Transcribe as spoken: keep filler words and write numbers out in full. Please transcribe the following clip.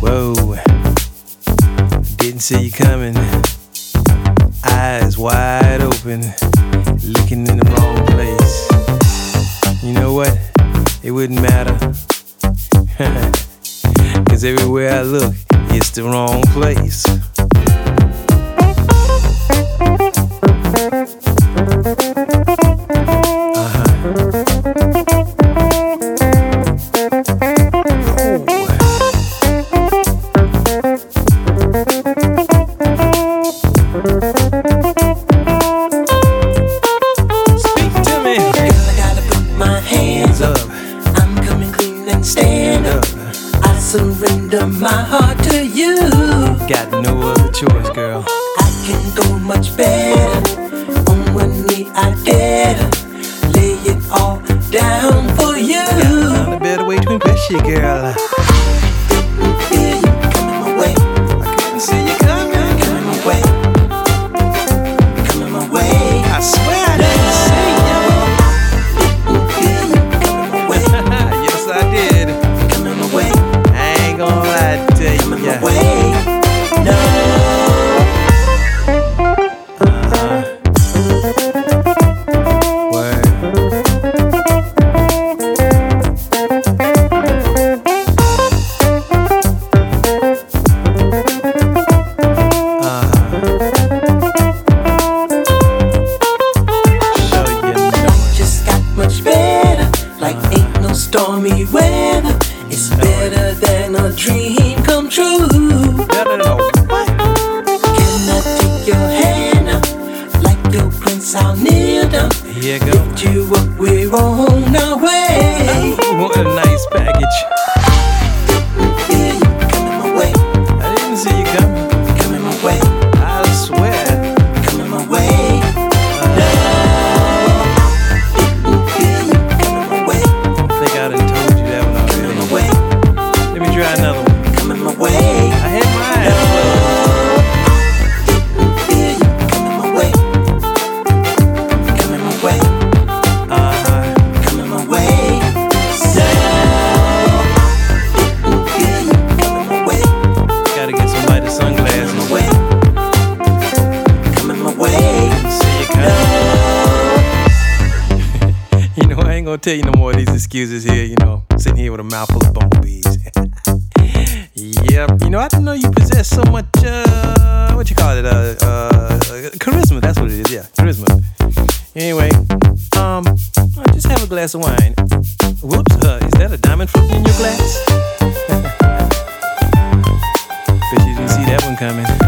Whoa, didn't see you coming. Eyes wide open, looking in the wrong place. You know what? It wouldn't matter. Cause everywhere I look, it's the wrong place. Surrender my heart to you. Got no other choice, girl. I can go much better. On one knee I dare lay it all down for you. Gotta find a better way to impress you, girl. Didn't feel you coming my way. I couldn't see you coming. Coming my way. Coming my way. I swear I didn't see you. Didn't feel you coming my way. Yes, I did. Coming my way. Ain't gonna lie to you. Coming my way. No. Uh-huh. Word. Uh-huh. Show you know. Just got much better. Like ain't no stormy weather. It's better than a dream come true. Better than a what? Can I take your hand now? Like your prince, I'll kneel down. Here you go. Lift you up, we're on our way. Oh, what a nice package. Didn't feel you coming my way. I didn't see you coming. Coming my way. I swear. Coming my way. No. Didn't feel you coming my way. I think I done told you that one Coming my already. way. Let me try another one. Coming my way. I had my eyes closed. Didn't feel you coming my way. Coming my way. Uh-huh. Coming my way. No. Didn't feel you coming my way. Gotta get some lighter sunglasses. Coming my way. Coming my way. See you coming. You know, I ain't gonna tell you no more of these excuses here, you know, sitting here with a mouthful of bumblebees. Yep, you know, I didn't know you possess so much, uh, what you call it, uh, uh, charisma, that's what it is, yeah, charisma. Anyway, um, I just have a glass of wine. Whoops, uh, is that a diamond fruit in your glass? Bet you didn't see that one coming.